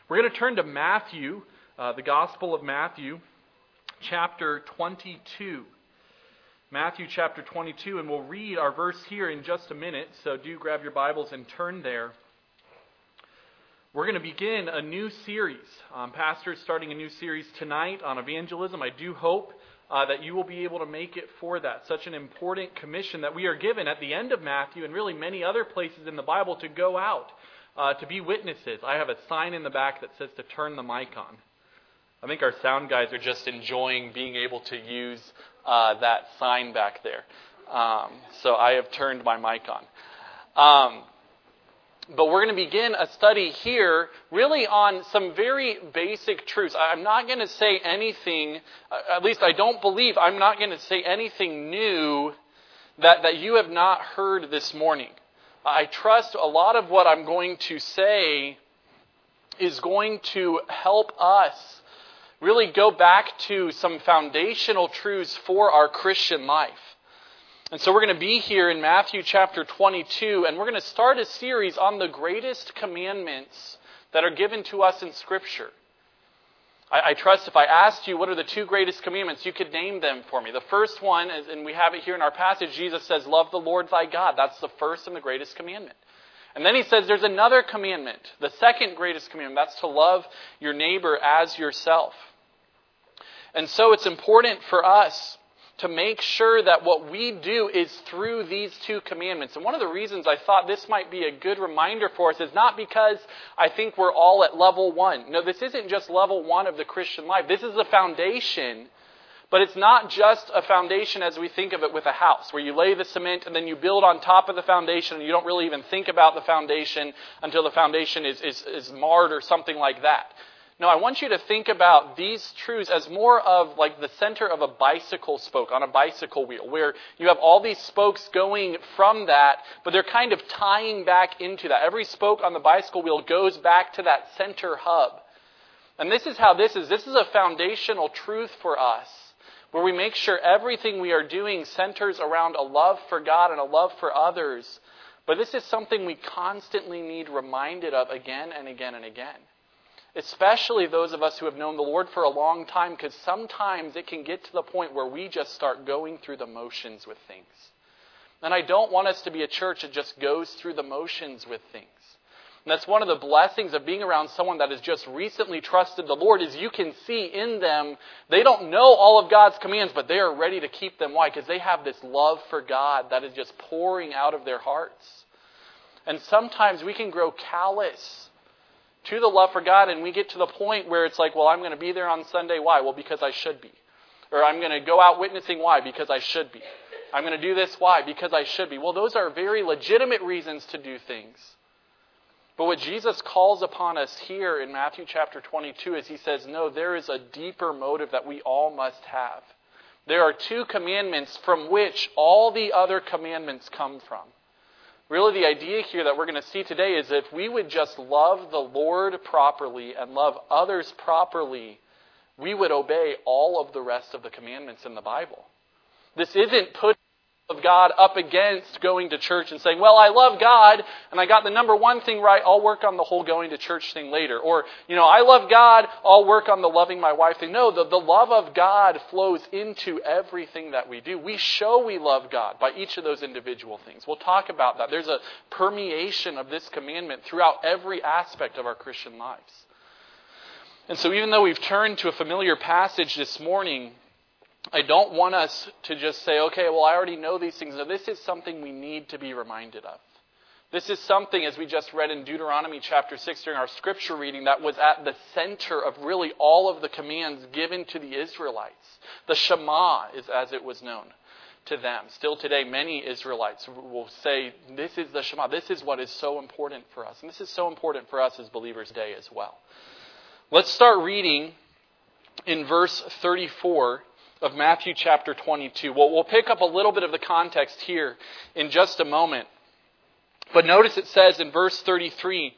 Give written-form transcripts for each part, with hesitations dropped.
We're going to turn to Matthew, the Gospel of Matthew, chapter 22. Matthew chapter 22, and we'll read our verse here in just a minute, so do grab your Bibles and turn there. We're going to begin a new series. Pastor's starting a new series tonight on evangelism. I do hope that you will be able to make it for that. Such an important commission that we are given at the end of Matthew and really many other places in the Bible to go out, to be witnesses. I have a sign in the back that says to turn the mic on. I think our sound guys are just enjoying being able to use that sign back there. So I have turned my mic on. But we're going to begin a study here really on some very basic truths. I'm not going to say anything, at least I don't believe, I'm not going to say anything new that you have not heard this morning. I trust a lot of what I'm going to say is going to help us really go back to some foundational truths for our Christian life. And so we're going to be here in Matthew chapter 22, and we're going to start a series on the greatest commandments that are given to us in Scripture. I trust if I asked you what are the two greatest commandments, you could name them for me. The first one, and we have it here in our passage, Jesus says, love the Lord thy God. That's the first and the greatest commandment. And then he says there's another commandment, the second greatest commandment. That's to love your neighbor as yourself. And so it's important for us to make sure that what we do is through these two commandments. And one of the reasons I thought this might be a good reminder for us is not because I think we're all at level one. No, this isn't just level one of the Christian life. This is the foundation, but it's not just a foundation as we think of it with a house, where you lay the cement and then you build on top of the foundation and you don't really even think about the foundation until the foundation is marred or something like that. No, I want you to think about these truths as more of like the center of a bicycle spoke on a bicycle wheel, where you have all these spokes going from that, but they're kind of tying back into that. Every spoke on the bicycle wheel goes back to that center hub. And this is how this is. This is a foundational truth for us, where we make sure everything we are doing centers around a love for God and a love for others. But this is something we constantly need reminded of again and again and again. Especially those of us who have known the Lord for a long time, because sometimes it can get to the point where we just start going through the motions with things. And I don't want us to be a church that just goes through the motions with things. And that's one of the blessings of being around someone that has just recently trusted the Lord, is you can see in them, they don't know all of God's commands, but they are ready to keep them. Why? Because they have this love for God that is just pouring out of their hearts. And sometimes we can grow callous to the love for God, and we get to the point where it's like, well, I'm going to be there on Sunday. Why? Well, because I should be. Or I'm going to go out witnessing. Why? Because I should be. I'm going to do this. Why? Because I should be. Well, those are very legitimate reasons to do things. But what Jesus calls upon us here in Matthew chapter 22 is he says, no, there is a deeper motive that we all must have. There are two commandments from which all the other commandments come from. Really, the idea here that we're going to see today is if we would just love the Lord properly and love others properly, we would obey all of the rest of the commandments in the Bible. This isn't putting the love of God up against going to church and saying, well, I love God and I got the number one thing right. I'll work on the whole going to church thing later. Or, I love God. I'll work on the loving my wife thing. No, the love of God flows into everything that we do. We show we love God by each of those individual things. We'll talk about that. There's a permeation of this commandment throughout every aspect of our Christian lives. And so even though we've turned to a familiar passage this morning, I don't want us to just say, okay, well, I already know these things. No, this is something we need to be reminded of. This is something, as we just read in Deuteronomy chapter 6 during our scripture reading, that was at the center of really all of the commands given to the Israelites. The Shema is as it was known to them. Still today, many Israelites will say, this is the Shema. This is what is so important for us. And this is so important for us as believers today as well. Let's start reading in verse 34 of Matthew chapter 22. We'll pick up a little bit of the context here in just a moment. But notice it says in verse 33,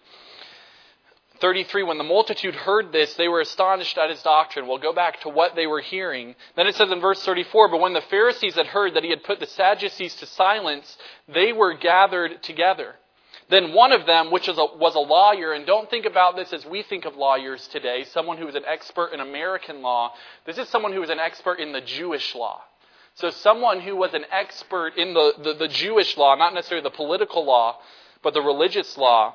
when the multitude heard this, they were astonished at his doctrine. We'll go back to what they were hearing. Then it says in verse 34, but when the Pharisees had heard that he had put the Sadducees to silence, they were gathered together. Then one of them, which was a lawyer, and don't think about this as we think of lawyers today, someone who is an expert in American law. This is someone who is an expert in the Jewish law. So someone who was an expert in the Jewish law, not necessarily the political law, but the religious law.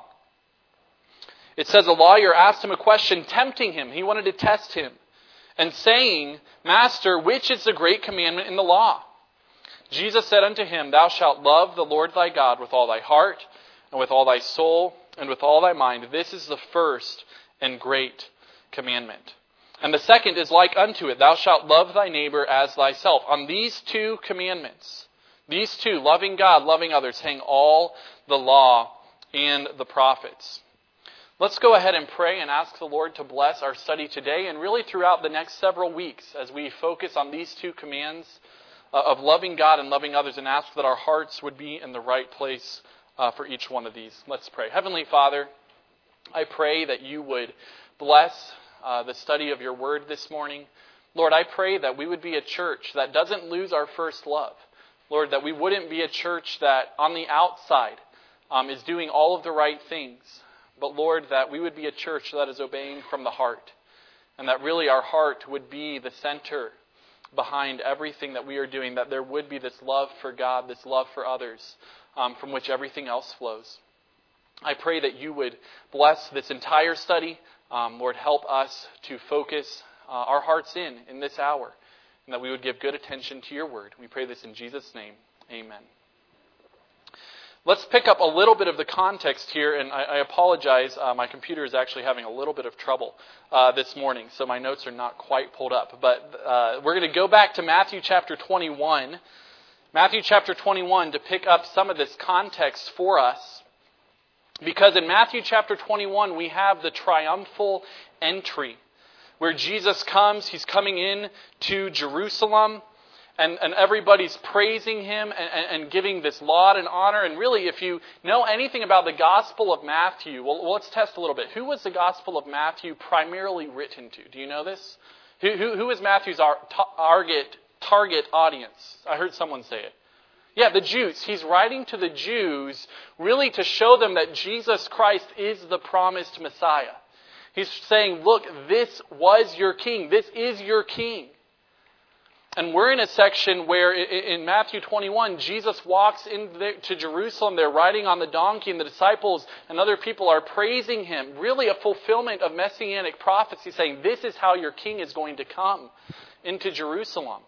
It says a lawyer asked him a question, tempting him. He wanted to test him. And saying, Master, which is the great commandment in the law? Jesus said unto him, Thou shalt love the Lord thy God with all thy heart, and with all thy soul, and with all thy mind. This is the first and great commandment. And the second is like unto it, Thou shalt love thy neighbor as thyself. On these two commandments, these two, loving God, loving others, hang all the law and the prophets. Let's go ahead and pray and ask the Lord to bless our study today and really throughout the next several weeks as we focus on these two commands of loving God and loving others, and ask that our hearts would be in the right place for each one of these. Let's pray. Heavenly Father, I pray that you would bless the study of your word this morning. Lord, I pray that we would be a church that doesn't lose our first love. Lord, that we wouldn't be a church that on the outside is doing all of the right things. But Lord, that we would be a church that is obeying from the heart. And that really our heart would be the center behind everything that we are doing. That there would be this love for God, this love for others, from which everything else flows. I pray that you would bless this entire study. Lord, help us to focus our hearts in this hour. And that we would give good attention to your word. We pray this in Jesus' name. Amen. Let's pick up a little bit of the context here, and I apologize. My computer is actually having a little bit of trouble this morning, so my notes are not quite pulled up. But we're going to go back to Matthew chapter 21. Matthew chapter 21 to pick up some of this context for us. Because in Matthew chapter 21, we have the triumphal entry, where Jesus comes. He's coming in to Jerusalem. And everybody's praising him and giving this laud and honor. And really, if you know anything about the Gospel of Matthew, well, let's test a little bit. Who was the Gospel of Matthew primarily written to? Do you know this? Who is Matthew's target audience? I heard someone say it. Yeah, the Jews. He's writing to the Jews really to show them that Jesus Christ is the promised Messiah. He's saying, look, this was your king. This is your king. And we're in a section where in Matthew 21, Jesus walks into Jerusalem. They're riding on the donkey, and the disciples and other people are praising him. Really a fulfillment of messianic prophecy, saying this is how your king is going to come into Jerusalem.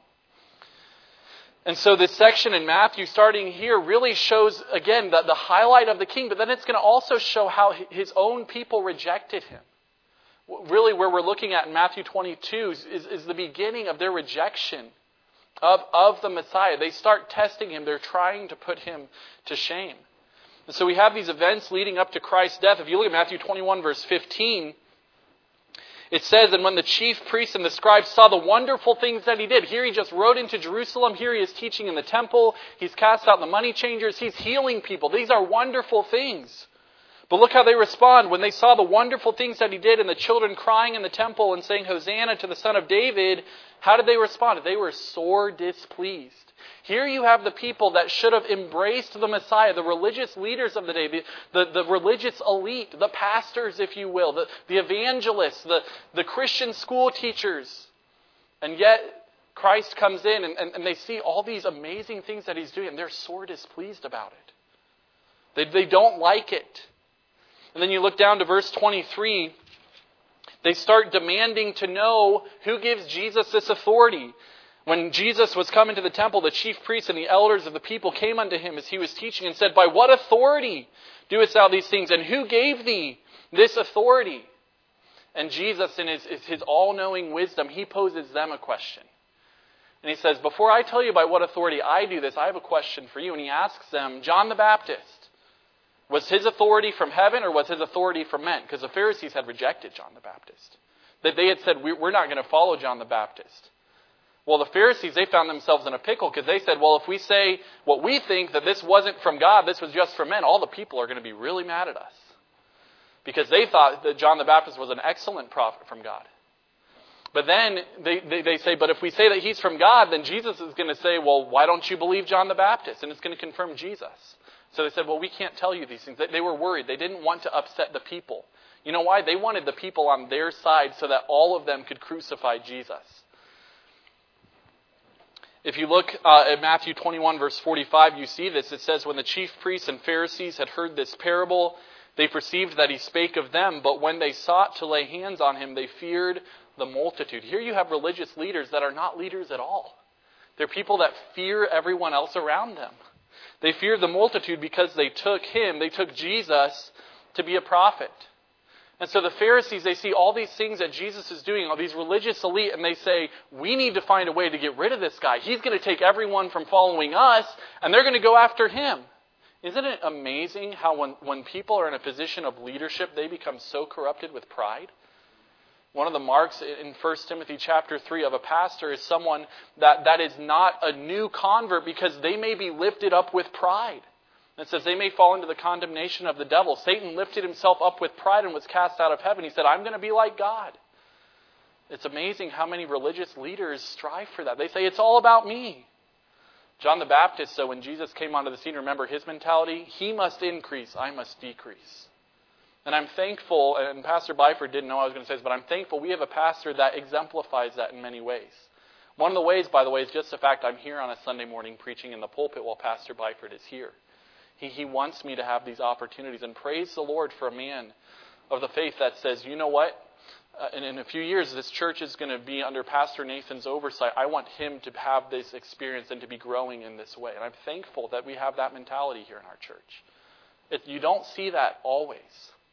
And so this section in Matthew, starting here, really shows, again, the highlight of the king. But then it's going to also show how his own people rejected him. Really, where we're looking at in Matthew 22 is the beginning of their rejection of the Messiah. They start testing him. They're trying to put him to shame. And so we have these events leading up to Christ's death. If you look at Matthew 21, verse 15, it says, And when the chief priests and the scribes saw the wonderful things that he did. Here he just rode into Jerusalem. Here he is teaching in the temple. He's cast out the money changers. He's healing people. These are wonderful things. But look how they respond when they saw the wonderful things that he did and the children crying in the temple and saying, Hosanna to the Son of David. How did they respond? They were sore displeased. Here you have the people that should have embraced the Messiah, the religious leaders of the day, the religious elite, the pastors, if you will, the evangelists, the Christian school teachers. And yet Christ comes in and they see all these amazing things that he's doing, and they're sore displeased about it. They don't like it. And then you look down to verse 23. They start demanding to know who gives Jesus this authority. When Jesus was coming to the temple, the chief priests and the elders of the people came unto him as he was teaching and said, By what authority doest thou these things? And who gave thee this authority? And Jesus, in his all-knowing wisdom, he poses them a question. And he says, Before I tell you by what authority I do this, I have a question for you. And he asks them, John the Baptist, was his authority from heaven or was his authority from men? Because the Pharisees had rejected John the Baptist. That they had said, we're not going to follow John the Baptist. Well, the Pharisees, they found themselves in a pickle because they said, well, if we say what we think, that this wasn't from God, this was just from men, all the people are going to be really mad at us. Because they thought that John the Baptist was an excellent prophet from God. But then they say, but if we say that he's from God, then Jesus is going to say, well, why don't you believe John the Baptist? And it's going to confirm Jesus So they said, well, we can't tell you these things. They were worried. They didn't want to upset the people. You know why? They wanted the people on their side so that all of them could crucify Jesus. If you look at Matthew 21, verse 45, you see this. It says, when the chief priests and Pharisees had heard this parable, they perceived that he spake of them, but when they sought to lay hands on him, they feared the multitude. Here you have religious leaders that are not leaders at all. They're people that fear everyone else around them. They feared the multitude because they took Jesus to be a prophet. And so the Pharisees, they see all these things that Jesus is doing, all these religious elite, and they say, we need to find a way to get rid of this guy. He's going to take everyone from following us, and they're going to go after him. Isn't it amazing how when people are in a position of leadership, they become so corrupted with pride? One of the marks in 1 Timothy chapter 3 of a pastor is someone that is not a new convert because they may be lifted up with pride. It says they may fall into the condemnation of the devil. Satan lifted himself up with pride and was cast out of heaven. He said, I'm going to be like God. It's amazing how many religious leaders strive for that. They say, it's all about me. John the Baptist, so when Jesus came onto the scene, remember his mentality? He must increase, I must decrease. And I'm thankful, and Pastor Byford didn't know what I was going to say this, but I'm thankful we have a pastor that exemplifies that in many ways. One of the ways, by the way, is just the fact I'm here on a Sunday morning preaching in the pulpit while Pastor Byford is here. He wants me to have these opportunities. And praise the Lord for a man of the faith that says, you know what? In a few years, this church is going to be under Pastor Nathan's oversight. I want him to have this experience and to be growing in this way. And I'm thankful that we have that mentality here in our church. You don't see that always.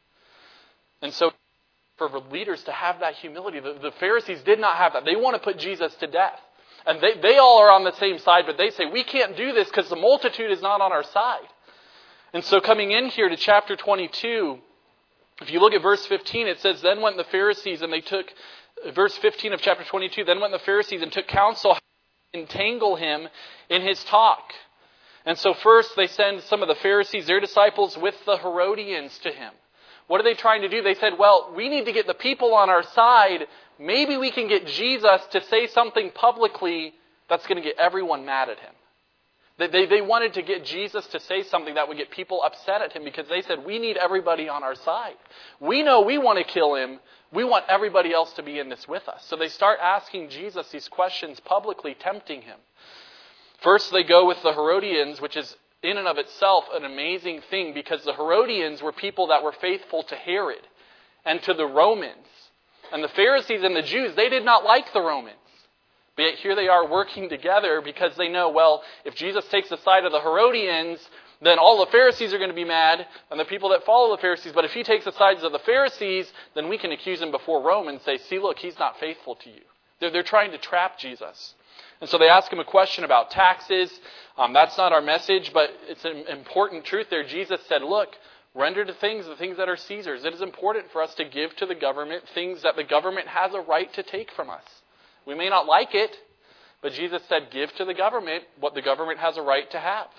And so for leaders to have that humility, the Pharisees did not have that. They want to put Jesus to death. And they all are on the same side, but they say, we can't do this because the multitude is not on our side. And so coming in here to chapter 22, if you look at verse 15, it says, then went the Pharisees and they took, verse 15 of chapter 22, then went the Pharisees and took counsel to entangle him in his talk. And so first they send some of the Pharisees, their disciples, with the Herodians to him. What are they trying to do? They said, well, we need to get the people on our side. Maybe we can get Jesus to say something publicly that's going to get everyone mad at him. They wanted to get Jesus to say something that would get people upset at him because they said, we need everybody on our side. We know we want to kill him. We want everybody else to be in this with us. So they start asking Jesus these questions publicly, tempting him. First, they go with the Herodians, which is in and of itself an amazing thing because the Herodians were people that were faithful to Herod and to the Romans. And the Pharisees and the Jews, they did not like the Romans. But yet here they are working together because they know, well, if Jesus takes the side of the Herodians, then all the Pharisees are going to be mad and the people that follow the Pharisees. But if he takes the sides of the Pharisees, then we can accuse him before Rome and say, see, look, he's not faithful to you. They're trying to trap Jesus. And so they ask him a question about taxes. That's not our message, but it's an important truth there. Jesus said, look, render to the things that are Caesar's. It is important for us to give to the government things that the government has a right to take from us. We may not like it, but Jesus said, give to the government what the government has a right to have.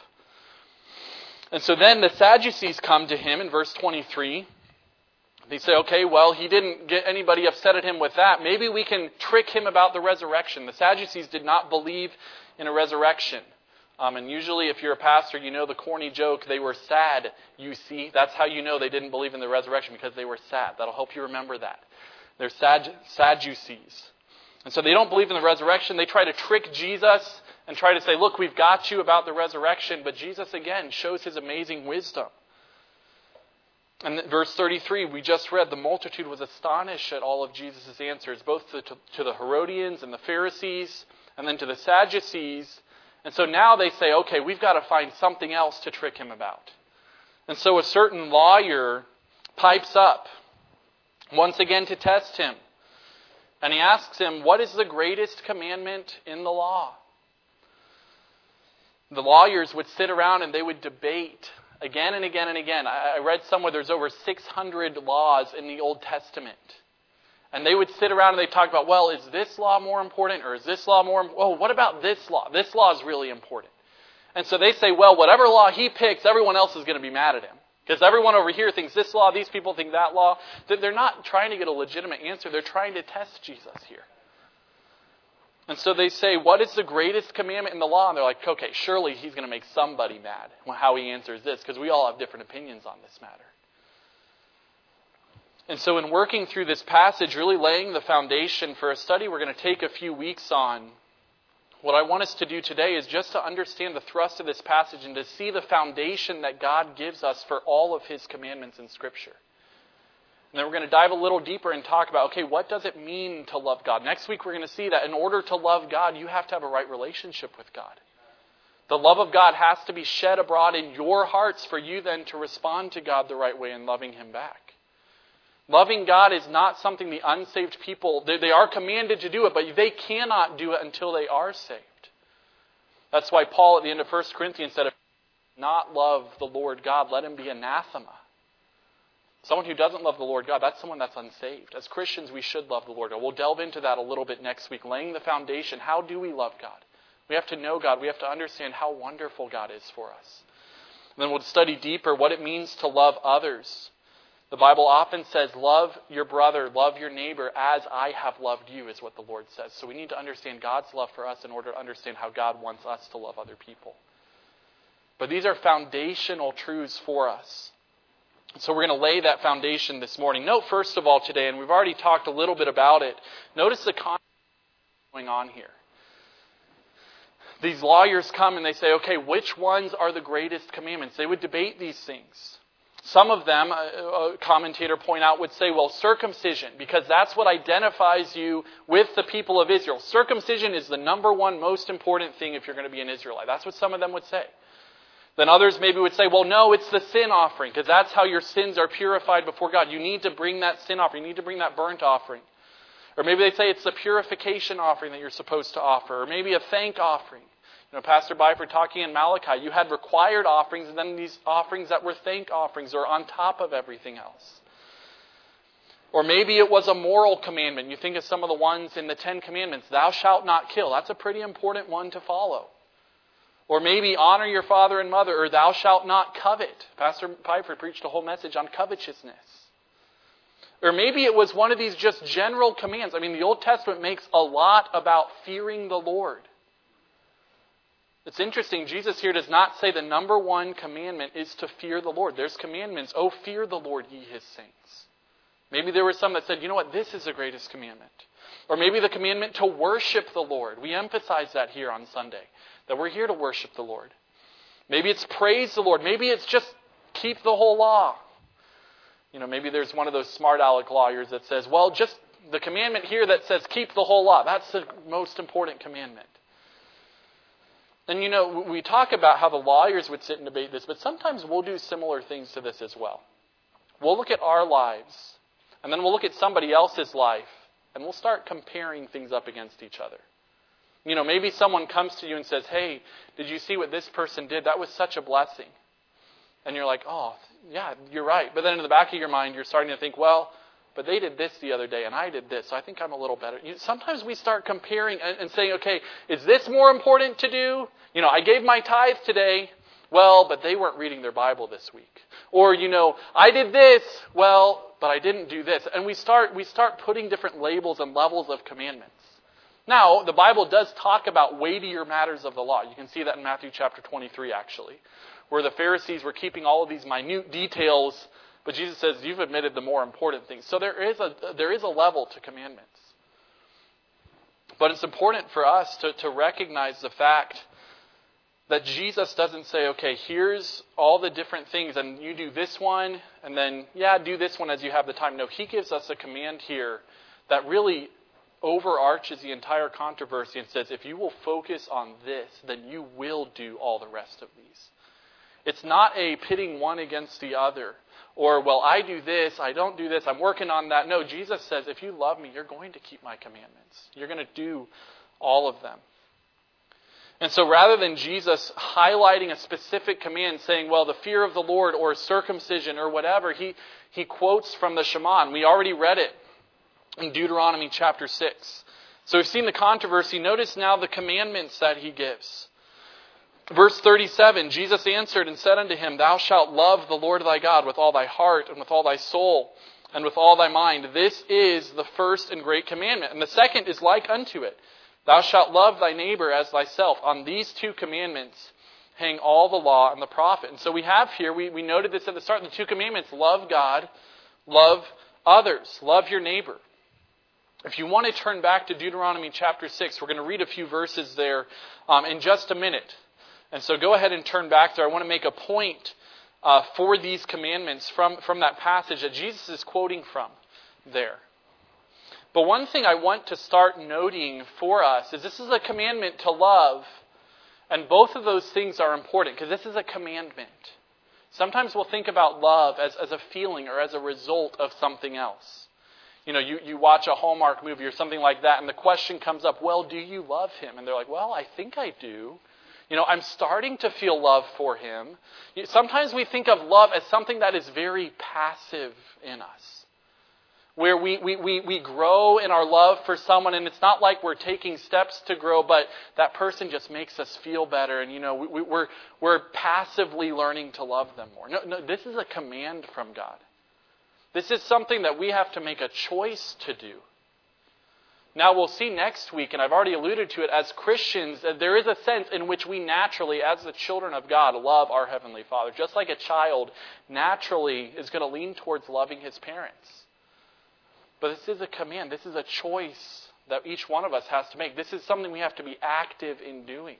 And so then the Sadducees come to him in verse 23. They say, okay, well, he didn't get anybody upset at him with that. Maybe we can trick him about the resurrection. The Sadducees did not believe in a resurrection. And usually if you're a pastor, you know the corny joke, they were sad, you see. That's how you know they didn't believe in the resurrection, because they were sad. That'll help you remember that. They're Sadducees. And so they don't believe in the resurrection. They try to trick Jesus and try to say, look, we've got you about the resurrection. But Jesus, again, shows his amazing wisdom. And verse 33, we just read, the multitude was astonished at all of Jesus' answers, both to the Herodians and the Pharisees, and then to the Sadducees. And so now they say, okay, we've got to find something else to trick him about. And so a certain lawyer pipes up, once again to test him. And he asks him, what is the greatest commandment in the law? The lawyers would sit around and they would debate again and again and again. I read somewhere there's over 600 laws in the Old Testament. And they would sit around and they'd talk about, well, is this law more important or is this law more important? Oh, what about this law? This law is really important. And so they say, well, whatever law he picks, everyone else is going to be mad at him. Because everyone over here thinks this law, these people think that law. They're not trying to get a legitimate answer. They're trying to test Jesus here. And so they say, what is the greatest commandment in the law? And they're like, okay, surely he's going to make somebody mad how he answers this, because we all have different opinions on this matter. And so in working through this passage, really laying the foundation for a study we're going to take a few weeks on, what I want us to do today is just to understand the thrust of this passage and to see the foundation that God gives us for all of His commandments in Scripture. And then we're going to dive a little deeper and talk about, okay, what does it mean to love God? Next week we're going to see that in order to love God, you have to have a right relationship with God. The love of God has to be shed abroad in your hearts for you then to respond to God the right way in loving Him back. Loving God is not something the unsaved people, they are commanded to do it, but they cannot do it until they are saved. That's why Paul at the end of 1 Corinthians said, if you do not love the Lord God, let him be anathema. Someone who doesn't love the Lord God, that's someone that's unsaved. As Christians, we should love the Lord God. We'll delve into that a little bit next week, laying the foundation. How do we love God? We have to know God. We have to understand how wonderful God is for us. And then we'll study deeper what it means to love others. The Bible often says, love your brother, love your neighbor as I have loved you, is what the Lord says. So we need to understand God's love for us in order to understand how God wants us to love other people. But these are foundational truths for us. So we're going to lay that foundation this morning. Note first of all today, and we've already talked a little bit about it, notice the context going on here. These lawyers come and they say, okay, which ones are the greatest commandments? They would debate these things. Some of them, a commentator point out, would say, well, circumcision, because that's what identifies you with the people of Israel. Circumcision is the number one most important thing if you're going to be an Israelite. That's what some of them would say. Then others maybe would say, well, no, it's the sin offering, because that's how your sins are purified before God. You need to bring that sin offering. You need to bring that burnt offering. Or maybe they say it's the purification offering that you're supposed to offer. Or maybe a thank offering. Pastor Byford talking in Malachi, you had required offerings and then these offerings that were thank offerings or on top of everything else. Or maybe it was a moral commandment. You think of some of the ones in the 10 Commandments. Thou shalt not kill. That's a pretty important one to follow. Or maybe honor your father and mother, or thou shalt not covet. Pastor Piper preached a whole message on covetousness. Or maybe it was one of these just general commands. The Old Testament makes a lot about fearing the Lord. It's interesting, Jesus here does not say the number one commandment is to fear the Lord. There's commandments, oh, fear the Lord, ye His saints. Maybe there were some that said, you know what, this is the greatest commandment. Or maybe the commandment to worship the Lord. We emphasize that here on Sunday, that we're here to worship the Lord. Maybe it's praise the Lord. Maybe it's just keep the whole law. Maybe there's one of those smart aleck lawyers that says, well, just the commandment here that says keep the whole law, that's the most important commandment. And we talk about how the lawyers would sit and debate this, but sometimes we'll do similar things to this as well. We'll look at our lives, and then we'll look at somebody else's life, and we'll start comparing things up against each other. Maybe someone comes to you and says, hey, did you see what this person did? That was such a blessing. And you're like, oh, yeah, you're right. But then in the back of your mind, you're starting to think, well, but they did this the other day, and I did this, so I think I'm a little better. Sometimes we start comparing and saying, okay, is this more important to do? I gave my tithe today. Well, but they weren't reading their Bible this week. Or, I did this. Well, but I didn't do this. And we start putting different labels and levels of commandments. Now, the Bible does talk about weightier matters of the law. You can see that in Matthew chapter 23, actually, where the Pharisees were keeping all of these minute details. But Jesus says, you've admitted the more important things. So there is a level to commandments. But it's important for us to recognize the fact that Jesus doesn't say, okay, here's all the different things, and you do this one, and then, do this one as you have the time. No, He gives us a command here that really overarches the entire controversy and says, if you will focus on this, then you will do all the rest of these. It's not a pitting one against the other. Or, well, I do this, I don't do this, I'm working on that. No, Jesus says, if you love me, you're going to keep my commandments. You're going to do all of them. And so rather than Jesus highlighting a specific command, saying, well, the fear of the Lord or circumcision or whatever, he quotes from the Shema. And we already read it in Deuteronomy chapter 6. So we've seen the controversy. Notice now the commandments that He gives. Verse 37, Jesus answered and said unto him, thou shalt love the Lord thy God with all thy heart and with all thy soul and with all thy mind. This is the first and great commandment. And the second is like unto it. Thou shalt love thy neighbor as thyself. On these two commandments hang all the law and the prophet. And so we have here, we noted this at the start, the two commandments: love God, love others, love your neighbor. If you want to turn back to Deuteronomy chapter 6, we're going to read a few verses there in just a minute. And so go ahead and turn back there. I want to make a point for these commandments from that passage that Jesus is quoting from there. But one thing I want to start noting for us is this is a commandment to love, and both of those things are important because this is a commandment. Sometimes we'll think about love as a feeling or as a result of something else. You know, you watch a Hallmark movie or something like that, and the question comes up, well, do you love him? And they're like, well, I think I do. You know, I'm starting to feel love for him. Sometimes we think of love as something that is very passive in us, where we grow in our love for someone, and it's not like we're taking steps to grow, but that person just makes us feel better, and, you know, we're passively learning to love them more. No, this is a command from God. This is something that we have to make a choice to do. Now we'll see next week, and I've already alluded to it, as Christians, that there is a sense in which we naturally, as the children of God, love our Heavenly Father. Just like a child naturally is going to lean towards loving his parents. But this is a command. This is a choice that each one of us has to make. This is something we have to be active in doing.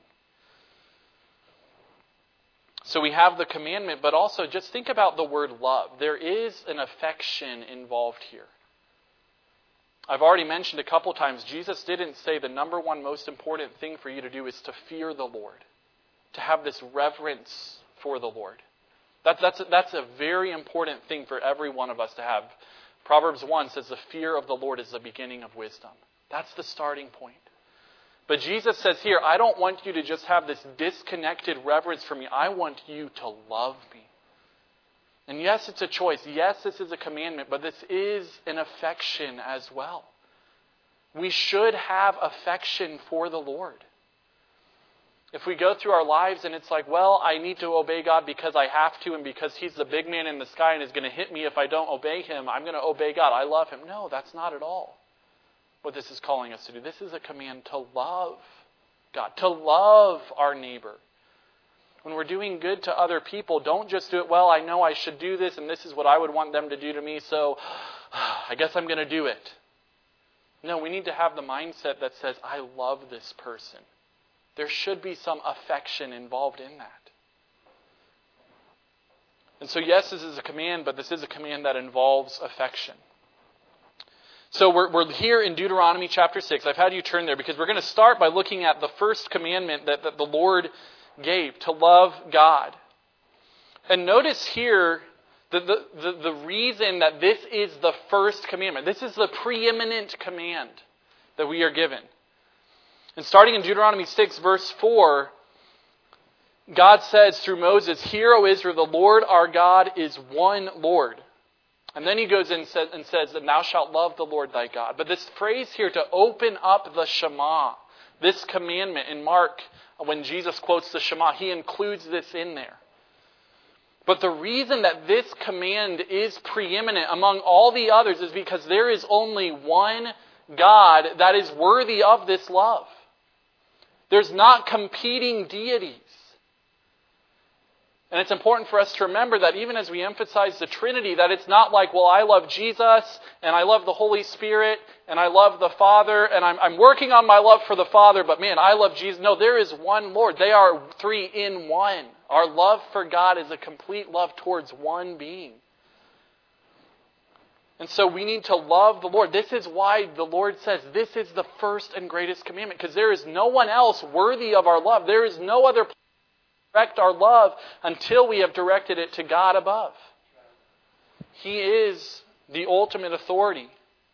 So we have the commandment, but also just think about the word love. There is an affection involved here. I've already mentioned a couple times, Jesus didn't say the number one most important thing for you to do is to fear the Lord, to have this reverence for the Lord. That's a very important thing for every one of us to have. Proverbs 1 says the fear of the Lord is the beginning of wisdom. That's the starting point. But Jesus says here, I don't want you to just have this disconnected reverence for me. I want you to love me. And yes, it's a choice. Yes, this is a commandment, but this is an affection as well. We should have affection for the Lord. If we go through our lives and it's like, well, I need to obey God because I have to and because He's the big man in the sky and is going to hit me if I don't obey Him, I'm going to obey God. I love Him. No, that's not at all what this is calling us to do. This is a command to love God, to love our neighbor. When we're doing good to other people, don't just do it, well, I know I should do this and this is what I would want them to do to me, so I guess I'm going to do it. No, we need to have the mindset that says, I love this person. There should be some affection involved in that. And so yes, this is a command, but this is a command that involves affection. So we're here in Deuteronomy chapter 6. I've had you turn there because we're going to start by looking at the first commandment that the Lord gave, to love God. And notice here the reason that this is the first commandment. This is the preeminent command that we are given. And starting in Deuteronomy 6, verse 4, God says through Moses, Hear, O Israel, the Lord our God is one Lord. And then he goes in and says that thou shalt love the Lord thy God. But this phrase here, to open up the Shema, this commandment in Mark, when Jesus quotes the Shema, he includes this in there. But the reason that this command is preeminent among all the others is because there is only one God that is worthy of this love. There's not competing deities. And it's important for us to remember that even as we emphasize the Trinity, that it's not like, well, I love Jesus, and I love the Holy Spirit, and I love the Father, and I'm working on my love for the Father, but man, I love Jesus. No, there is one Lord. They are three in one. Our love for God is a complete love towards one being. And so we need to love the Lord. This is why the Lord says this is the first and greatest commandment, because there is no one else worthy of our love. There is no other place to direct our love until we have directed it to God above. He is the ultimate authority.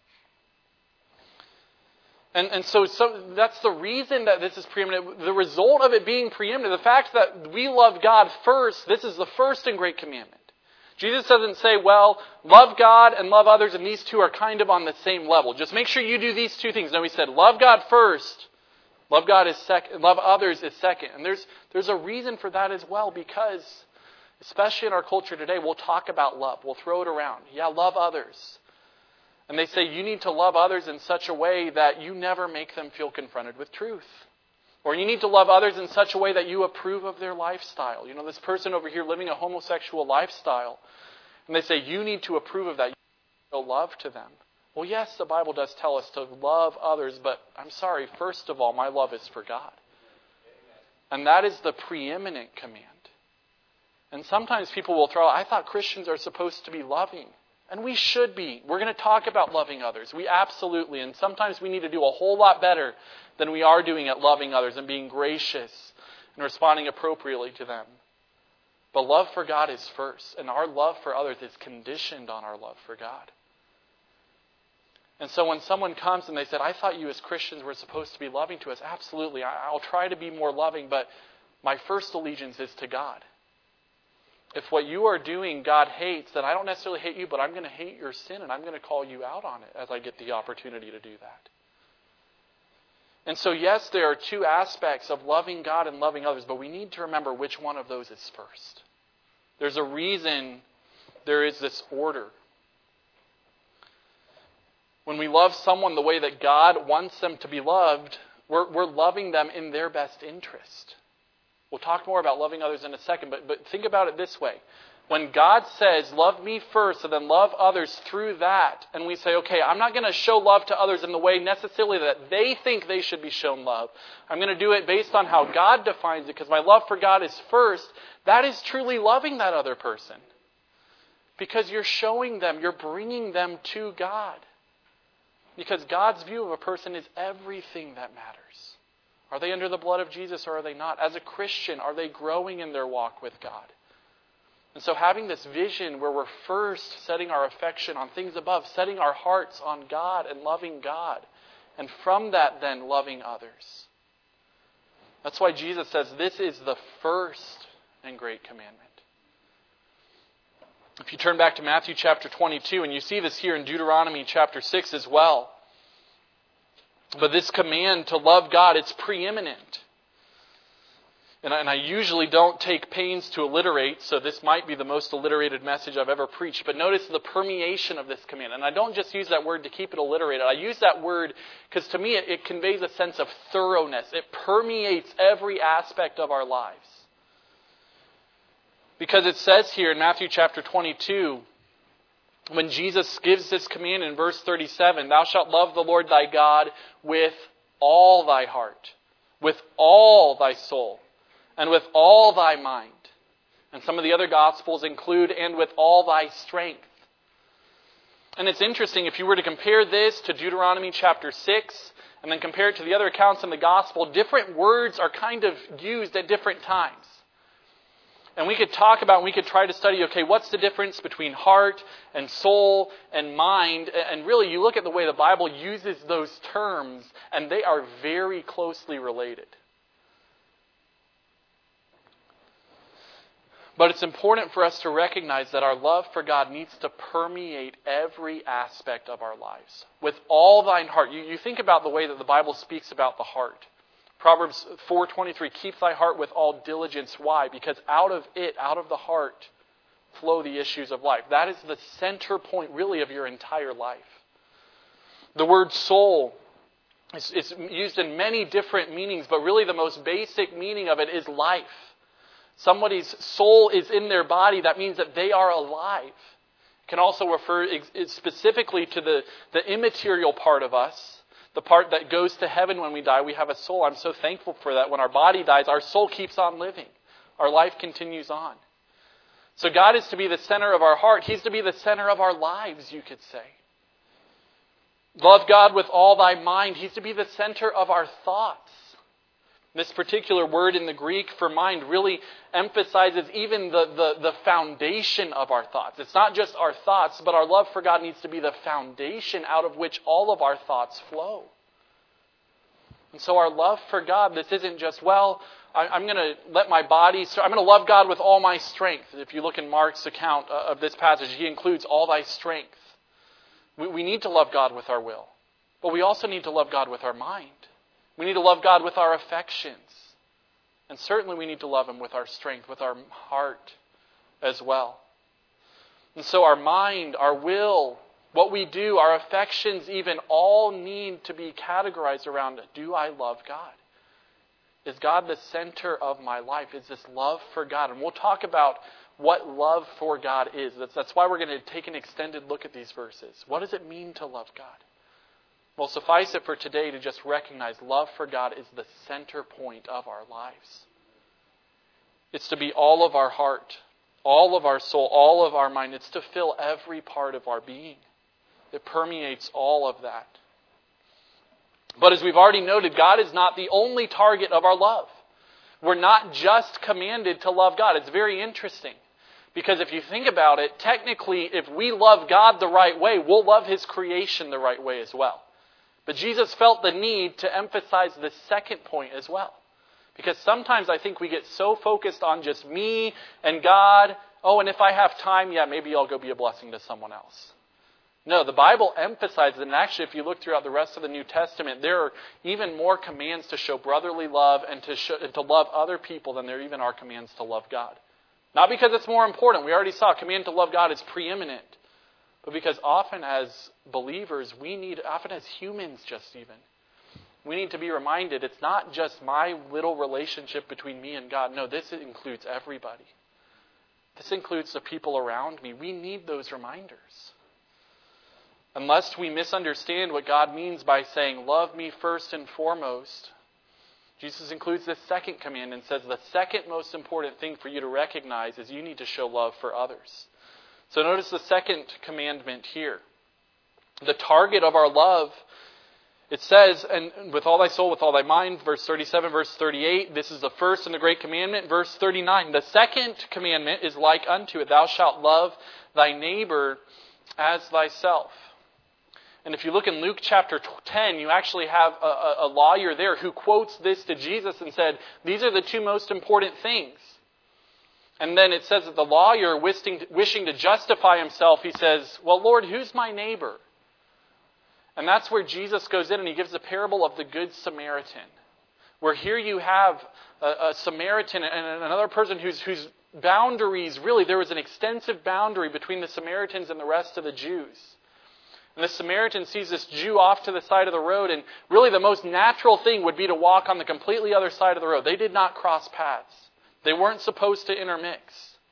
And so that's the reason that this is preeminent. The result of it being preeminent, the fact that we love God first, this is the first and great commandment. Jesus doesn't say, well, love God and love others, and these two are kind of on the same level. Just make sure you do these two things. No, he said, love God first. Love God is second. Love others is second. And there's a reason for that as well, because especially in our culture today, we'll talk about love. We'll throw it around. Yeah, love others. And they say you need to love others in such a way that you never make them feel confronted with truth. Or you need to love others in such a way that you approve of their lifestyle. You know, this person over here living a homosexual lifestyle. And they say you need to approve of that. You need to show love to them. Well, yes, the Bible does tell us to love others, but I'm sorry, first of all, my love is for God. And that is the preeminent command. And sometimes people will throw out, I thought Christians are supposed to be loving. And we should be. We're going to talk about loving others. We absolutely. And sometimes we need to do a whole lot better than we are doing at loving others and being gracious and responding appropriately to them. But love for God is first. And our love for others is conditioned on our love for God. And so when someone comes and they said, I thought you as Christians were supposed to be loving to us. Absolutely. I'll try to be more loving, but my first allegiance is to God. If what you are doing God hates, then I don't necessarily hate you, but I'm going to hate your sin and I'm going to call you out on it as I get the opportunity to do that. And so yes, there are two aspects of loving God and loving others, but we need to remember which one of those is first. There's a reason there is this order. When we love someone the way that God wants them to be loved, we're loving them in their best interest. We'll talk more about loving others in a second, but think about it this way. When God says, love me first and then love others through that, and we say, okay, I'm not going to show love to others in the way necessarily that they think they should be shown love. I'm going to do it based on how God defines it because my love for God is first. That is truly loving that other person. Because you're showing them, you're bringing them to God. Because God's view of a person is everything that matters. Are they under the blood of Jesus or are they not? As a Christian, are they growing in their walk with God? And so having this vision where we're first setting our affection on things above, setting our hearts on God and loving God, and from that then loving others. That's why Jesus says this is the first and great commandment. If you turn back to Matthew chapter 22, and you see this here in Deuteronomy chapter 6 as well. But this command to love God, it's preeminent. And I usually don't take pains to alliterate, so this might be the most alliterated message I've ever preached. But notice the permeation of this command. And I don't just use that word to keep it alliterated. I use that word because to me it conveys a sense of thoroughness. It permeates every aspect of our lives. Because it says here in Matthew chapter 22, when Jesus gives this command in verse 37, thou shalt love the Lord thy God with all thy heart, with all thy soul, and with all thy mind. And some of the other Gospels include, and with all thy strength. And it's interesting, if you were to compare this to Deuteronomy chapter 6, and then compare it to the other accounts in the Gospel, different words are kind of used at different times. And we could talk about, we could try to study, okay, what's the difference between heart and soul and mind? And really, you look at the way the Bible uses those terms, and they are very closely related. But it's important for us to recognize that our love for God needs to permeate every aspect of our lives. With all thine heart. You think about the way that the Bible speaks about the heart. Proverbs 4:23, keep thy heart with all diligence. Why? Because out of it, out of the heart, flow the issues of life. That is the center point, really, of your entire life. The word soul is used in many different meanings, but really the most basic meaning of it is life. Somebody's soul is in their body. That means that they are alive. It can also refer specifically to the immaterial part of us. The part that goes to heaven when we die, we have a soul. I'm so thankful for that. When our body dies, our soul keeps on living. Our life continues on. So God is to be the center of our heart. He's to be the center of our lives, you could say. Love God with all thy mind. He's to be the center of our thoughts. This particular word in the Greek for mind really emphasizes even the foundation of our thoughts. It's not just our thoughts, but our love for God needs to be the foundation out of which all of our thoughts flow. And so our love for God, this isn't just, I'm going to let my body, I'm going to love God with all my strength. If you look in Mark's account of this passage, he includes all thy strength. We need to love God with our will, but we also need to love God with our mind. We need to love God with our affections. And certainly we need to love Him with our strength, with our heart as well. And so our mind, our will, what we do, our affections even, all need to be categorized around, do I love God? Is God the center of my life? Is this love for God? And we'll talk about what love for God is. That's why we're going to take an extended look at these verses. What does it mean to love God? Well, suffice it for today to just recognize love for God is the center point of our lives. It's to be all of our heart, all of our soul, all of our mind. It's to fill every part of our being. It permeates all of that. But as we've already noted, God is not the only target of our love. We're not just commanded to love God. It's very interesting. Because if you think about it, technically, if we love God the right way, we'll love His creation the right way as well. But Jesus felt the need to emphasize the second point as well. Because sometimes I think we get so focused on just me and God. Oh, and if I have time, maybe I'll go be a blessing to someone else. No, the Bible emphasizes, and actually if you look throughout the rest of the New Testament, there are even more commands to show brotherly love and to love other people than there even are commands to love God. Not because it's more important. We already saw a command to love God is preeminent. But because often as believers, often as humans just even, we need to be reminded it's not just my little relationship between me and God. No, this includes everybody. This includes the people around me. We need those reminders. Unless we misunderstand what God means by saying, love me first and foremost, Jesus includes this second command and says the second most important thing for you to recognize is you need to show love for others. So notice the second commandment here. The target of our love, it says, and with all thy soul, with all thy mind, verse 37, verse 38, this is the first and the great commandment. Verse 39, the second commandment is like unto it, thou shalt love thy neighbor as thyself. And if you look in Luke chapter 10, you actually have a lawyer there who quotes this to Jesus and said, these are the two most important things. And then it says that the lawyer, wishing to justify himself, he says, well, Lord, who's my neighbor? And that's where Jesus goes in and he gives the parable of the Good Samaritan. Where here you have a Samaritan and another person whose boundaries, really there was an extensive boundary between the Samaritans and the rest of the Jews. And the Samaritan sees this Jew off to the side of the road, and really the most natural thing would be to walk on the completely other side of the road. They did not cross paths. They weren't supposed to intermix.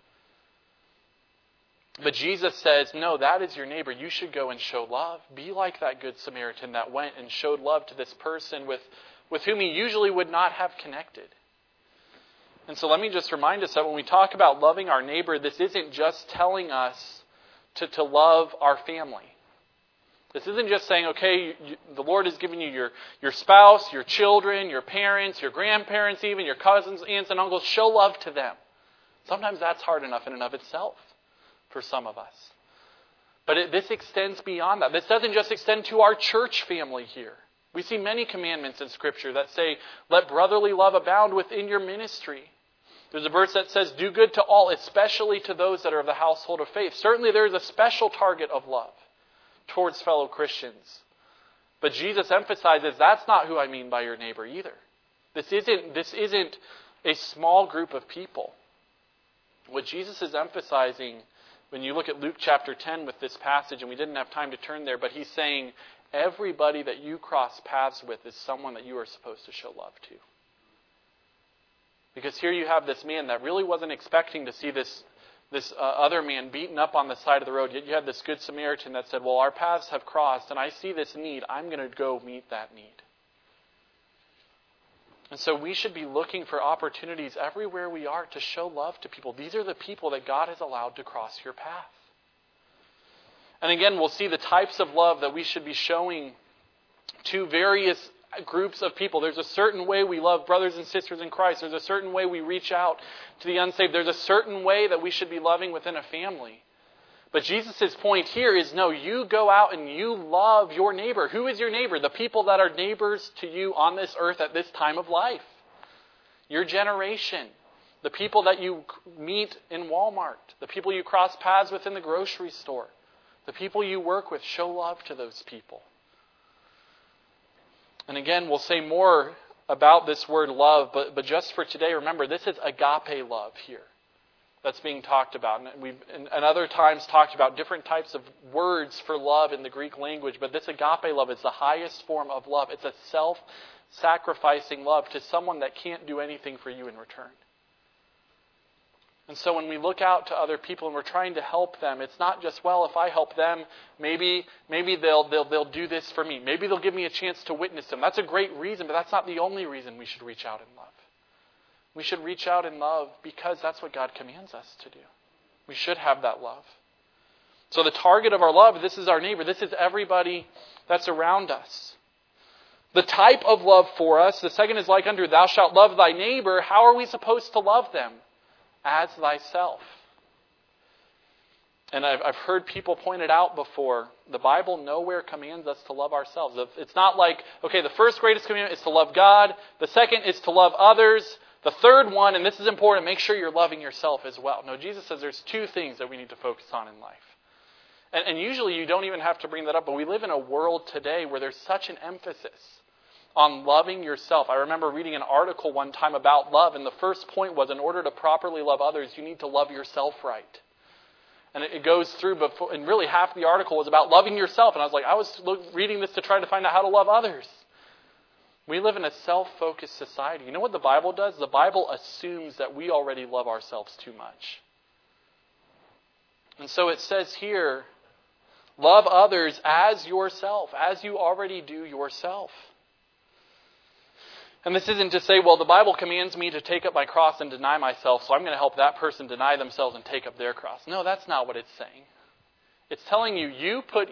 But Jesus says, no, that is your neighbor. You should go and show love. Be like that Good Samaritan that went and showed love to this person with whom he usually would not have connected. And so let me just remind us that when we talk about loving our neighbor, this isn't just telling us to love our family. This isn't just saying, okay, the Lord has given you your spouse, your children, your parents, your grandparents even, your cousins, aunts, and uncles. Show love to them. Sometimes that's hard enough in and of itself for some of us. But this extends beyond that. This doesn't just extend to our church family here. We see many commandments in Scripture that say, let brotherly love abound within your ministry. There's a verse that says, do good to all, especially to those that are of the household of faith. Certainly there is a special target of love towards fellow Christians. But Jesus emphasizes that's not who I mean by your neighbor either. This isn't a small group of people. What Jesus is emphasizing when you look at Luke chapter 10 with this passage, and we didn't have time to turn there, but he's saying everybody that you cross paths with is someone that you are supposed to show love to. Because here you have this man that really wasn't expecting to see this other man beaten up on the side of the road. Yet you had this Good Samaritan that said, well, our paths have crossed and I see this need. I'm going to go meet that need. And so we should be looking for opportunities everywhere we are to show love to people. These are the people that God has allowed to cross your path. And again, we'll see the types of love that we should be showing to various groups of people. There's a certain way we love brothers and sisters in Christ. There's a certain way we reach out to the unsaved. There's a certain way that we should be loving within a family. But Jesus' point here is, no, you go out and you love your neighbor. Who is your neighbor? The people that are neighbors to you on this earth at this time of life. Your generation. The people that you meet in Walmart. The people you cross paths with in the grocery store. The people you work with. Show love to those people. And again, we'll say more about this word love, but just for today, remember, this is agape love here. that's being talked about. And we've and other times talked about different types of words for love in the Greek language. But this agape love is the highest form of love. It's a self-sacrificing love to someone that can't do anything for you in return. And so when we look out to other people and we're trying to help them, it's not just, well, if I help them, maybe they'll do this for me. Maybe they'll give me a chance to witness them. That's a great reason, but that's not the only reason we should reach out in love. We should reach out in love because that's what God commands us to do. We should have that love. So the target of our love, this is our neighbor. This is everybody that's around us. The type of love for us, the second is like unto, thou shalt love thy neighbor. How are we supposed to love them? As thyself. And I've heard people point it out before. The Bible nowhere commands us to love ourselves. It's not like, okay, the first greatest commandment is to love God. The second is to love others. The third one, and this is important, make sure you're loving yourself as well. No, Jesus says there's two things that we need to focus on in life. And usually you don't even have to bring that up, but we live in a world today where there's such an emphasis on loving yourself. I remember reading an article one time about love, and the first point was, in order to properly love others, you need to love yourself right. And it goes through, and really half the article was about loving yourself. And I was like, I was reading this to try to find out how to love others. We live in a self-focused society. You know what the Bible does? The Bible assumes that we already love ourselves too much. And so it says here, love others as yourself, as you already do yourself. And this isn't to say, well, the Bible commands me to take up my cross and deny myself, so I'm going to help that person deny themselves and take up their cross. No, that's not what it's saying. It's telling you, you put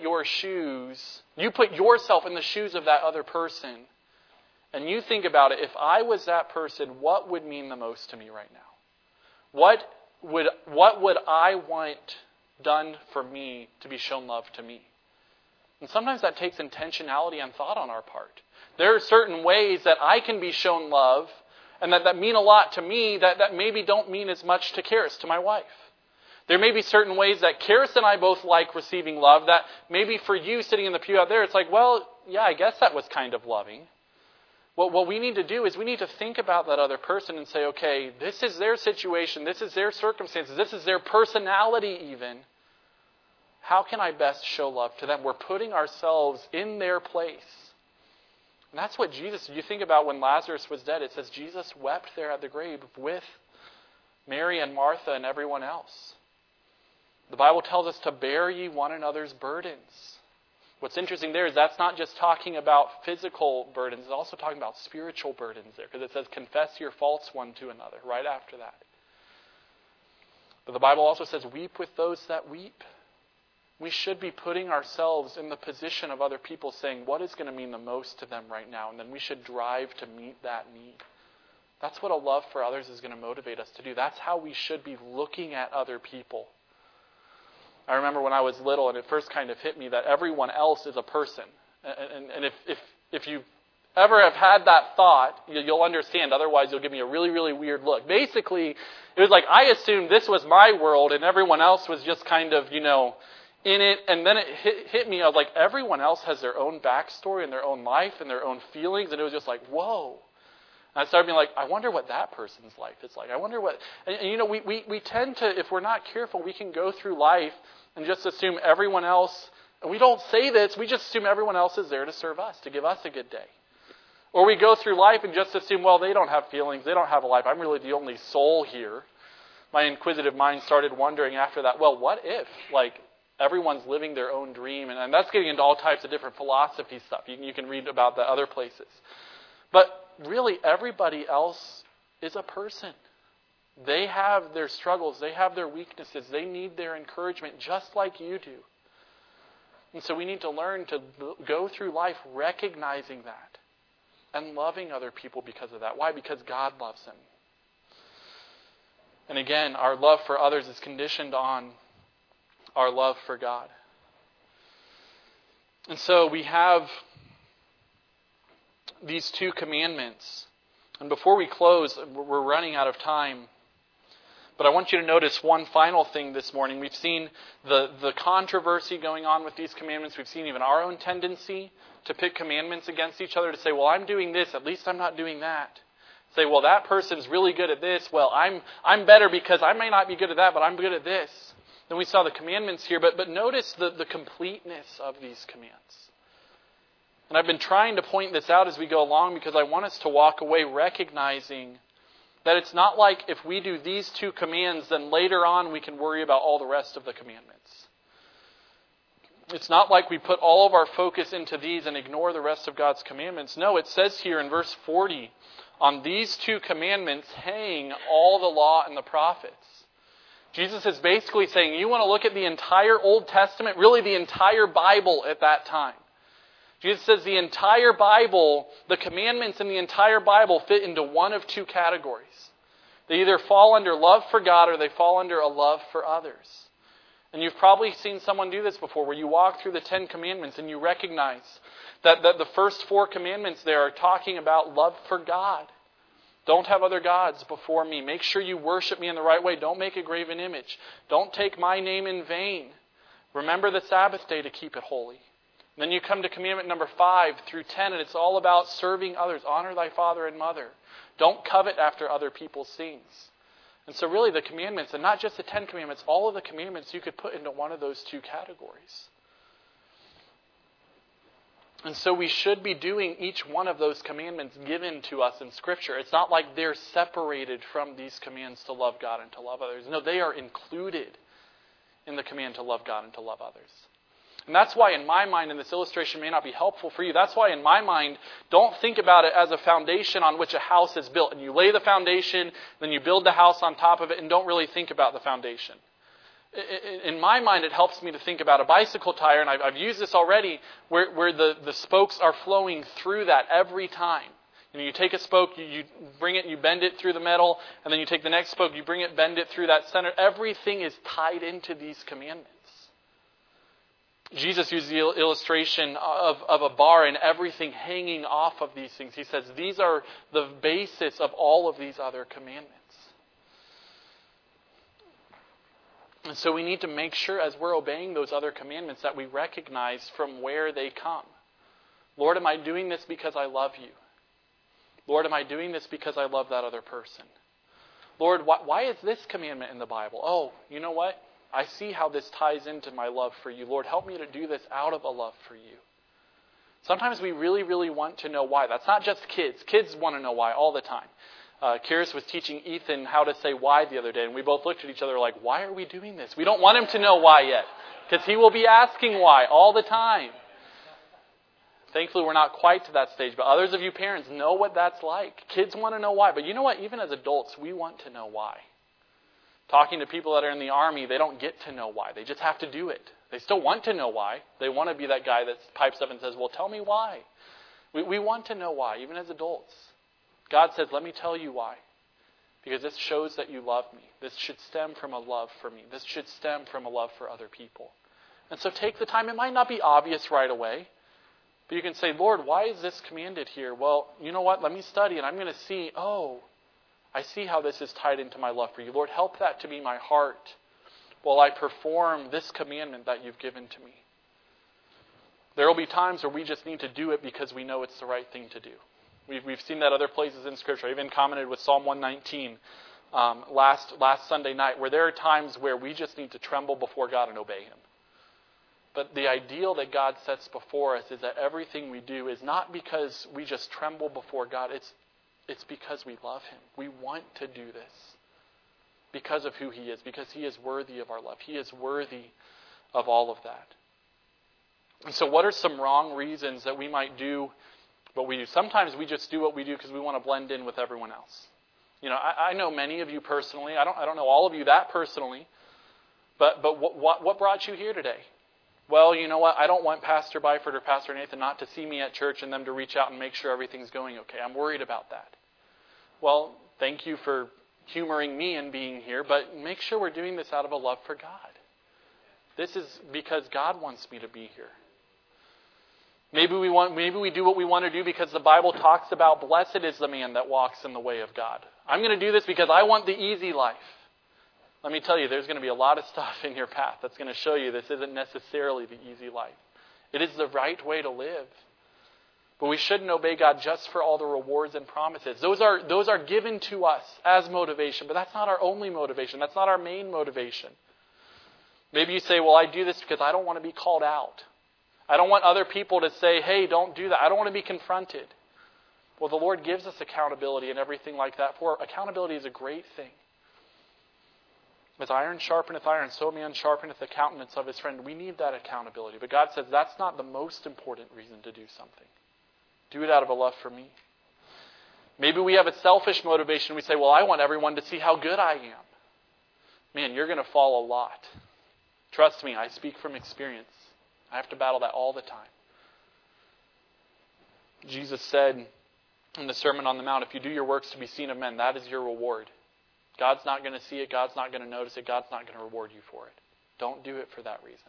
yourself in the shoes of that other person. And you think about it, if I was that person, what would mean the most to me right now? What would I want done for me to be shown love to me? And sometimes that takes intentionality and thought on our part. There are certain ways that I can be shown love and that mean a lot to me that maybe don't mean as much to Karis, to my wife. There may be certain ways that Karis and I both like receiving love that maybe for you sitting in the pew out there, it's like, well, yeah, I guess that was kind of loving. What we need to do is we need to think about that other person and say, okay, this is their situation, this is their circumstances, this is their personality even. How can I best show love to them? We're putting ourselves in their place. And that's what Jesus, you think about when Lazarus was dead, it says Jesus wept there at the grave with Mary and Martha and everyone else. The Bible tells us to bear ye one another's burdens. What's interesting there is that's not just talking about physical burdens, it's also talking about spiritual burdens there, because it says confess your faults one to another right after that. But the Bible also says weep with those that weep. We should be putting ourselves in the position of other people, saying what is going to mean the most to them right now, and then we should drive to meet that need. That's what a love for others is going to motivate us to do. That's how we should be looking at other people. I remember when I was little, and it first kind of hit me that everyone else is a person. And if you ever have had that thought, you'll understand. Otherwise, you'll give me a really, really weird look. Basically, it was like I assumed this was my world, and everyone else was just kind of, in it. And then it hit me. I was like, everyone else has their own backstory and their own life and their own feelings. And it was just like, whoa. And I started being like, I wonder what that person's life is like. I wonder what... And we tend to, if we're not careful, we can go through life and just assume everyone else... And we don't say this, we just assume everyone else is there to serve us, to give us a good day. Or we go through life and just assume, well, they don't have feelings, they don't have a life. I'm really the only soul here. My inquisitive mind started wondering after that, well, what if, everyone's living their own dream? And that's getting into all types of different philosophy stuff. You can read about that other places. But really, everybody else is a person. They have their struggles. They have their weaknesses. They need their encouragement just like you do. And so we need to learn to go through life recognizing that and loving other people because of that. Why? Because God loves them. And again, our love for others is conditioned on our love for God. And so we have these two commandments. And before we close, we're running out of time. But I want you to notice one final thing this morning. We've seen the controversy going on with these commandments. We've seen even our own tendency to pit commandments against each other, to say, well, I'm doing this, at least I'm not doing that. Say, well, that person's really good at this. Well, I'm better because I may not be good at that, but I'm good at this. Then we saw the commandments here, but notice the completeness of these commands. And I've been trying to point this out as we go along because I want us to walk away recognizing that it's not like if we do these 2 commands, then later on we can worry about all the rest of the commandments. It's not like we put all of our focus into these and ignore the rest of God's commandments. No, it says here in verse 40, on these 2 commandments hang all the law and the prophets. Jesus is basically saying, you want to look at the entire Old Testament, really the entire Bible at that time. Jesus says the entire Bible, the commandments in the entire Bible fit into one of 2 categories. They either fall under love for God or they fall under a love for others. And you've probably seen someone do this before, where you walk through the 10 commandments and you recognize that the first 4 commandments there are talking about love for God. Don't have other gods before me. Make sure you worship me in the right way. Don't make a graven image. Don't take my name in vain. Remember the Sabbath day to keep it holy. And then you come to commandment number 5 through 10, and it's all about serving others. Honor thy father and mother. Don't covet after other people's things. And so really the commandments, and not just the 10 commandments, all of the commandments you could put into one of those 2 categories. And so we should be doing each one of those commandments given to us in Scripture. It's not like they're separated from these commands to love God and to love others. No, they are included in the command to love God and to love others. And that's why in my mind, and this illustration may not be helpful for you, that's why in my mind, don't think about it as a foundation on which a house is built. And you lay the foundation, then you build the house on top of it, and don't really think about the foundation. In my mind, it helps me to think about a bicycle tire, and I've used this already, where the spokes are flowing through that every time. You take a spoke, you bring it, you bend it through the metal, and then you take the next spoke, you bring it, bend it through that center. Everything is tied into these commandments. Jesus used the illustration of a bar and everything hanging off of these things. He says these are the basis of all of these other commandments. And so we need to make sure as we're obeying those other commandments that we recognize from where they come. Lord, am I doing this because I love you? Lord, am I doing this because I love that other person? Lord, why is this commandment in the Bible? Oh, you know what? I see how this ties into my love for you. Lord, help me to do this out of a love for you. Sometimes we really, really want to know why. That's not just kids. Kids want to know why all the time. Kiris was teaching Ethan how to say why the other day, and we both looked at each other like, why are we doing this? We don't want him to know why yet, because he will be asking why all the time. Thankfully, we're not quite to that stage, but others of you parents know what that's like. Kids want to know why, but you know what? Even as adults, we want to know why. Talking to people that are in the army, they don't get to know why. They just have to do it. They still want to know why. They want to be that guy that pipes up and says, well, tell me why. We want to know why, even as adults. God says, let me tell you why. Because this shows that you love me. This should stem from a love for me. This should stem from a love for other people. And so take the time. It might not be obvious right away. But you can say, Lord, why is this commanded here? Well, you know what? Let me study and I'm going to see, I see how this is tied into my love for you. Lord, help that to be my heart while I perform this commandment that you've given to me. There will be times where we just need to do it because we know it's the right thing to do. We've seen that other places in Scripture. I even commented with Psalm 119 last Sunday night, where there are times where we just need to tremble before God and obey Him. But the ideal that God sets before us is that everything we do is not because we just tremble before God. It's because we love Him. We want to do this because of who He is, because He is worthy of our love. He is worthy of all of that. And so what are some wrong reasons that we might do what we do? Sometimes we just do what we do because we want to blend in with everyone else. You know, I know many of you personally. I don't know all of you that personally. But what brought you here today? Well, you know what? I don't want Pastor Byford or Pastor Nathan not to see me at church and them to reach out and make sure everything's going okay. I'm worried about that. Well, thank you for humoring me and being here, but make sure we're doing this out of a love for God. This is because God wants me to be here. Maybe we do what we want to do because the Bible talks about blessed is the man that walks in the way of God. I'm going to do this because I want the easy life. Let me tell you, there's going to be a lot of stuff in your path that's going to show you this isn't necessarily the easy life. It is the right way to live. But we shouldn't obey God just for all the rewards and promises. Those are given to us as motivation, but that's not our only motivation. That's not our main motivation. Maybe you say, well, I do this because I don't want to be called out. I don't want other people to say, hey, don't do that. I don't want to be confronted. Well, the Lord gives us accountability and everything like that. For accountability is a great thing. As iron sharpeneth iron, so man sharpeneth the countenance of his friend. We need that accountability. But God says that's not the most important reason to do something. Do it out of a love for me. Maybe we have a selfish motivation. We say, well, I want everyone to see how good I am. Man, you're going to fall a lot. Trust me, I speak from experience. I have to battle that all the time. Jesus said in the Sermon on the Mount, if you do your works to be seen of men, that is your reward. God's not going to see it. God's not going to notice it. God's not going to reward you for it. Don't do it for that reason.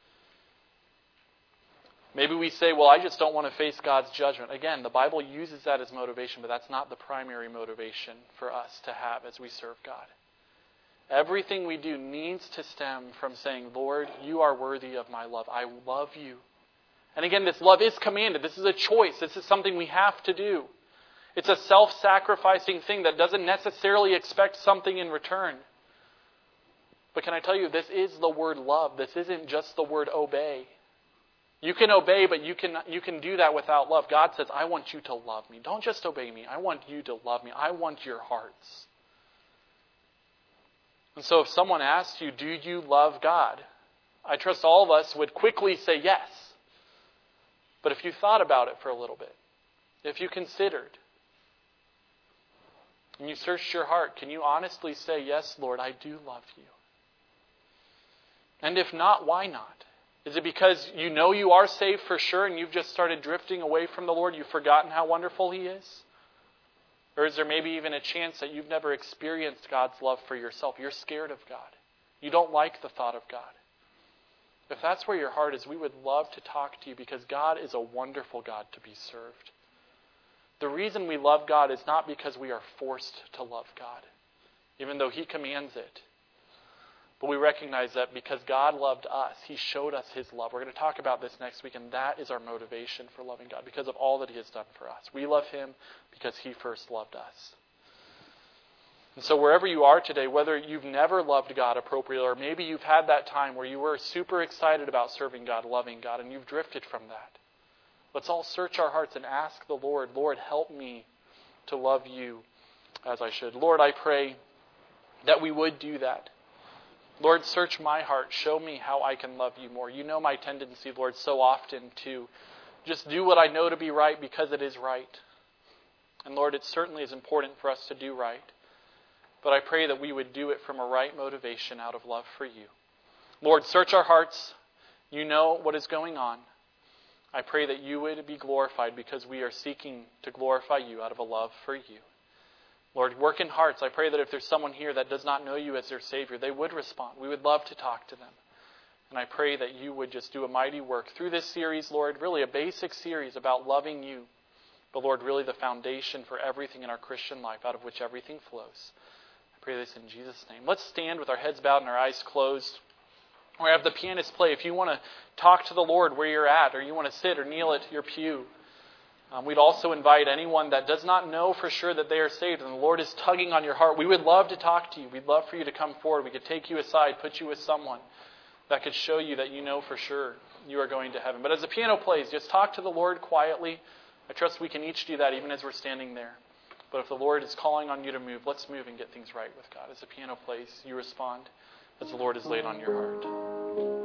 Maybe we say, well, I just don't want to face God's judgment. Again, the Bible uses that as motivation, but that's not the primary motivation for us to have as we serve God. Everything we do needs to stem from saying, Lord, you are worthy of my love. I love you. And again, this love is commanded. This is a choice. This is something we have to do. It's a self-sacrificing thing that doesn't necessarily expect something in return. But can I tell you, this is the word love. This isn't just the word obey. You can obey, but you can do that without love. God says, I want you to love me. Don't just obey me. I want you to love me. I want your hearts. And so if someone asks you, do you love God? I trust all of us would quickly say yes. But if you thought about it for a little bit, if you considered, and you searched your heart, can you honestly say, yes, Lord, I do love you? And if not, why not? Is it because you know you are saved for sure and you've just started drifting away from the Lord? You've forgotten how wonderful He is? Or is there maybe even a chance that you've never experienced God's love for yourself? You're scared of God. You don't like the thought of God. If that's where your heart is, we would love to talk to you because God is a wonderful God to be served. The reason we love God is not because we are forced to love God, even though He commands it. But we recognize that because God loved us, He showed us His love. We're going to talk about this next week, and that is our motivation for loving God, because of all that He has done for us. We love Him because He first loved us. And so wherever you are today, whether you've never loved God appropriately, or maybe you've had that time where you were super excited about serving God, loving God, and you've drifted from that, let's all search our hearts and ask the Lord, Lord, help me to love you as I should. Lord, I pray that we would do that. Lord, search my heart. Show me how I can love you more. You know my tendency, Lord, so often to just do what I know to be right because it is right. And Lord, it certainly is important for us to do right. But I pray that we would do it from a right motivation out of love for you. Lord, search our hearts. You know what is going on. I pray that you would be glorified because we are seeking to glorify you out of a love for you. Lord, work in hearts. I pray that if there's someone here that does not know you as their Savior, they would respond. We would love to talk to them. And I pray that you would just do a mighty work through this series, Lord, really a basic series about loving you. But Lord, really the foundation for everything in our Christian life, out of which everything flows. I pray this in Jesus' name. Let's stand with our heads bowed and our eyes closed. Or have the pianist play. If you want to talk to the Lord where you're at, or you want to sit or kneel at your pew, we'd also invite anyone that does not know for sure that they are saved and the Lord is tugging on your heart. We would love to talk to you. We'd love for you to come forward. We could take you aside, put you with someone that could show you that you know for sure you are going to heaven. But as the piano plays, just talk to the Lord quietly. I trust we can each do that even as we're standing there. But if the Lord is calling on you to move, let's move and get things right with God. As the piano plays, you respond as the Lord has laid on your heart.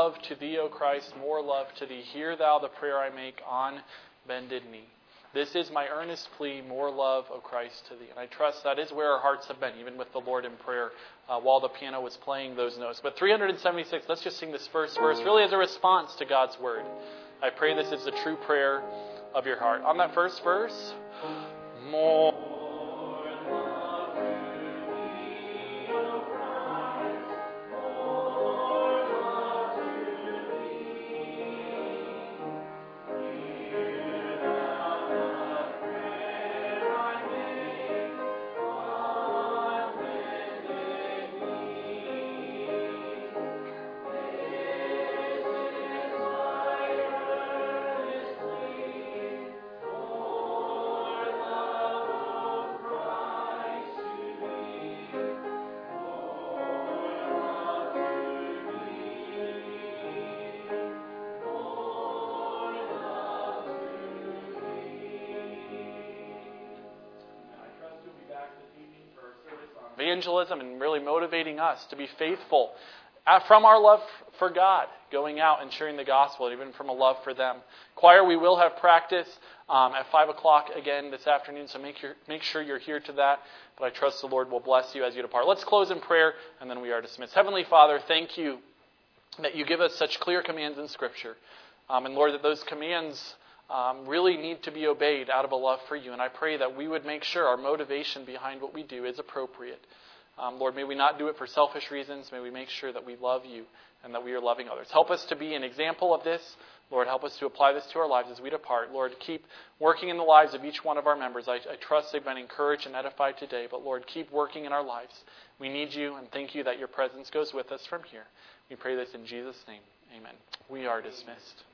love to thee, O Christ, more love to thee. Hear thou the prayer I make on bended knee. This is my earnest plea, more love, O Christ, to thee. And I trust that is where our hearts have been, even with the Lord in prayer, while the piano was playing those notes. But 376, let's just sing this first verse, really as a response to God's word. I pray this is the true prayer of your heart. On that first verse, more love to thee, O Christ, more love to thee. Hear thou the prayer I make on bended knee. This is my earnest plea, more love of Christ to thee, more love to thee, more love to thee. And I trust you'll be back this evening for our service on evangelism and really motivating us to be faithful from our love for God, going out and sharing the gospel, even from a love for them. Choir, we will have practice at 5 o'clock again this afternoon, so make sure you're here to that. But I trust the Lord will bless you as you depart. Let's close in prayer, and then we are dismissed. Heavenly Father, thank you that you give us such clear commands in Scripture. And Lord, that those commands really need to be obeyed out of a love for you. And I pray that we would make sure our motivation behind what we do is appropriate. Lord, may we not do it for selfish reasons. May we make sure that we love you and that we are loving others. Help us to be an example of this. Lord, help us to apply this to our lives as we depart. Lord, keep working in the lives of each one of our members. I trust they've been encouraged and edified today. But Lord, keep working in our lives. We need you, and thank you that your presence goes with us from here. We pray this in Jesus' name. Amen. We are dismissed.